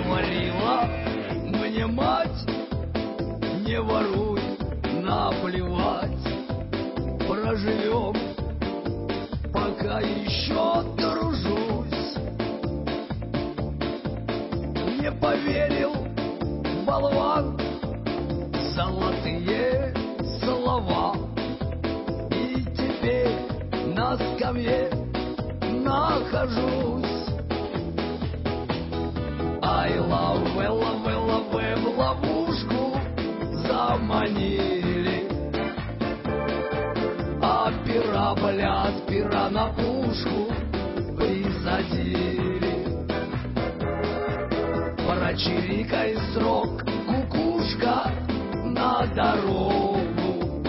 Говорила мне мать: не воруй, наплевать, проживем, пока еще дружусь. Не поверил болван, золотые слова, и теперь на скамье нахожусь. Ай, лаве, в ловушку заманили, а пера, блядь, пера на пушку присадили. Прочирикай срок, кукушка, на дорогу,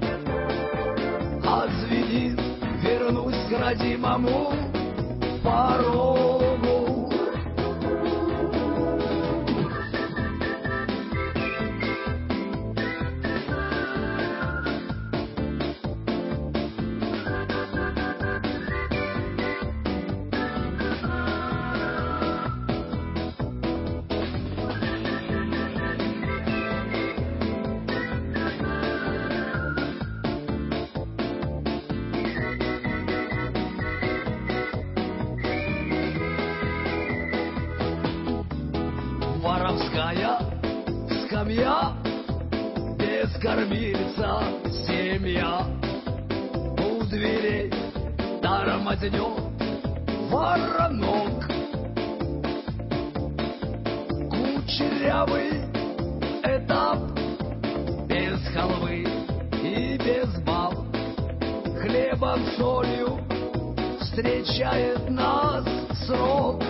отзвенит, вернусь к родимому порогу. Воровская скамья, без кормильца семья, у дверей тормознет воронок. Кучерявый этап, без халвы и без баб, хлебом, солью встречает нас срок.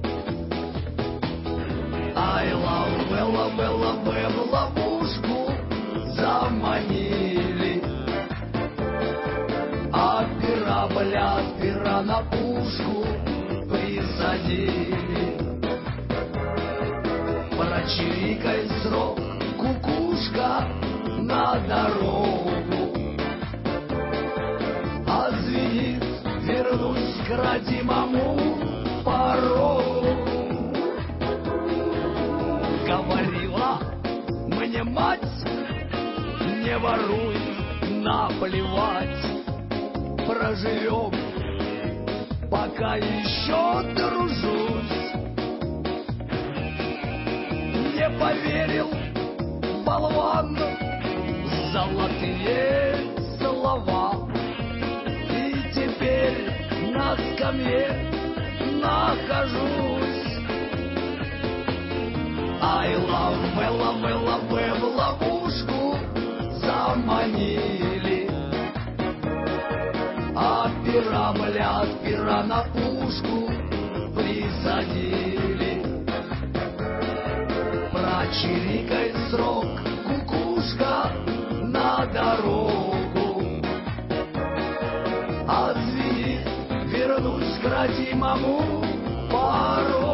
Ай, лаве, в ловушку заманили, а пера, блядь, пера на пушку присадили. Прочирикай срок, кукушка, на дорогу, а звенит, вернусь к родимому порогу. Говорила мне мать: не воруй, наплевать, проживем, пока еще дружусь. Не поверил болван, золотые слова, и теперь на скамье нахожусь. Ай, лаве, в ловушку заманили, а пера, блядь, пера на пушку присадили. Прочирикай срок, кукушка, на дорогу, отзвенит, вернусь к родимому порогу.